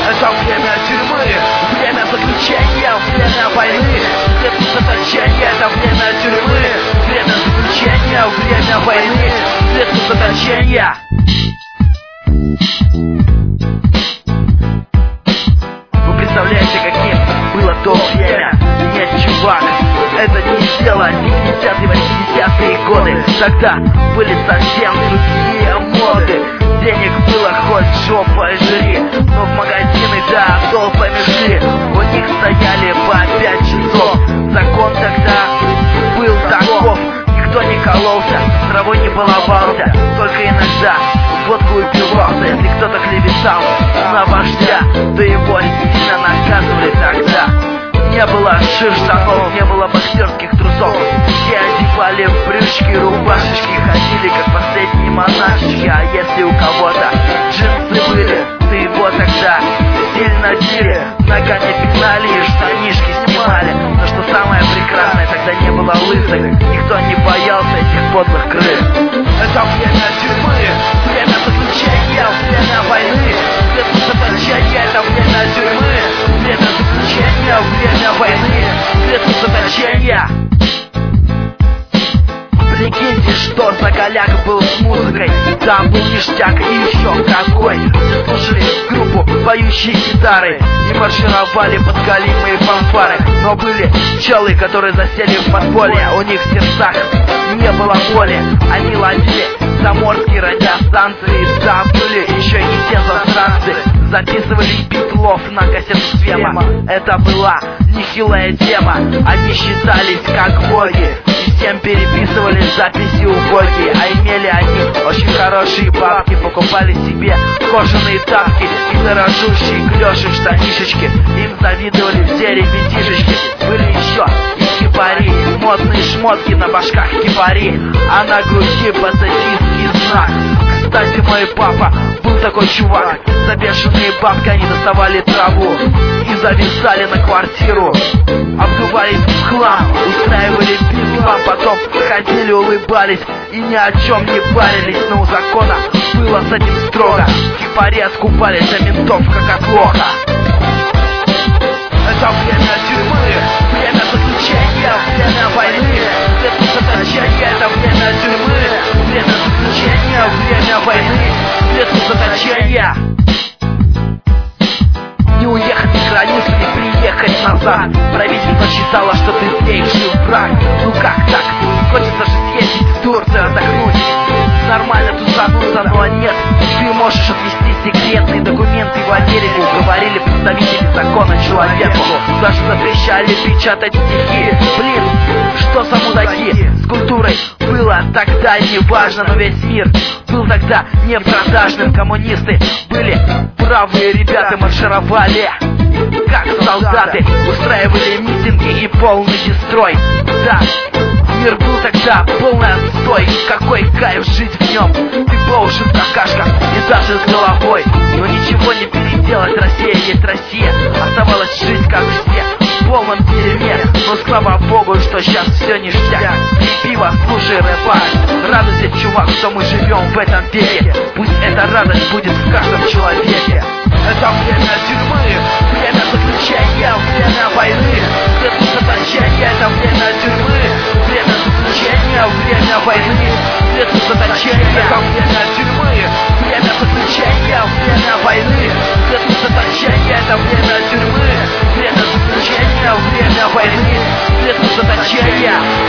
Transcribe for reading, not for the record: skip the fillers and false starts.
Это время тюрьмы, время заключения, время войны, время заточения. Это время тюрьмы, время заключения, время войны, время заточения. Вы представляете, каким было то время? Нет, чувак, это не дело 70-е, 80-е годы. Тогда были совсем другие моды. Денег было хоть жопой жри, но в магазины, да, толпами шли. У них стояли по 5 часов. Закон тогда был таков. Никто не кололся, травой не баловался, только иногда водку упивался. Если кто-то клеветал на вождя, то его сильно наказывали тогда. Не было шерстянов, не было боксерских трусов. Все одевали брючки, рубашечки, ходили как последние монашечки. А если у кого-то джинсы были, то его тогда сильно били, ногами пинали и штанишки снимали. Но что самое прекрасное, тогда не было лысых, никто не боялся этих подлых крыс. Это время тюрьмы, время заключения, время войны, время заточения. Это время тюрьмы, время заключения, время войны, время заточения. В легенде, что Закаляка был с музыкой, там был ништяк и еще какой. Все слушали группу поющие гитары и маршировали под галимые фанфары. Но были челы, которые засели в подполье, у них в сердцах не было боли. Они ловили заморские радиостанции, там были еще и те засранцы. Записывали Битлов на кассету Свема. Это была нехилая тема. Они считались как боги, и всем переписывали записи убогие. А имели они очень хорошие бабки, покупали себе кожаные тапки и дорожущие клёши в штанишечки. Им завидовали все ребятишечки. Были еще и кипари, модные шмотки, на башках кипари, а на груди пацифистский знак. Кстати, мой папа был такой чувак. За бешеные бабки они доставали траву и зависали на квартиру. Обдувались в хлам, устраивали бедлам, потом ходили, улыбались и ни о чем не парились. Но у закона было с этим строго. Кипари откупались, а ментов как от лоха. Это время тюрьмы, время заключения, время войны, время заточения. Это время тюрьмы, время заключения, время войны, время заточения. Не уехать за границу, не приехать назад. Правительство считало, что ты здесь жил враг. Ну как так? Хочется же съездить в Турцию, отдохнуть, нормально тусануться, но нет. Ты можешь отвезти секретные документы в Америку, говорили представители закона человеку. Даже запрещали печатать стихи. Блин, что за мудаки? С культурой было тогда не важно, но весь мир был тогда не продажным. Коммунисты были бравые ребята, маршировали как солдаты, устраивали митинги и полный дестрой. Да, мир был тогда полный отстой. Какой кайф жить в нем. Ты по уши в какашках и даже с головой. Но ничего не переделать, Россия есть Россия. Оставалось жить как все, в полном дерьме. Но слава богу, что сейчас все ништяк. Пей пиво, слушай рэпа. Радуйся, чувак, что мы живем в этом веке. Пусть эта радость будет в каждом человеке. Это время тюрьмы, время заключения, время войны, время заточения. Это время тюрьмы, время заключения, время войны, время заточения. Это время тюрьмы, время заключения, время войны, время заточения. Это время тюрьмы, время заключения, время войны, время заточения.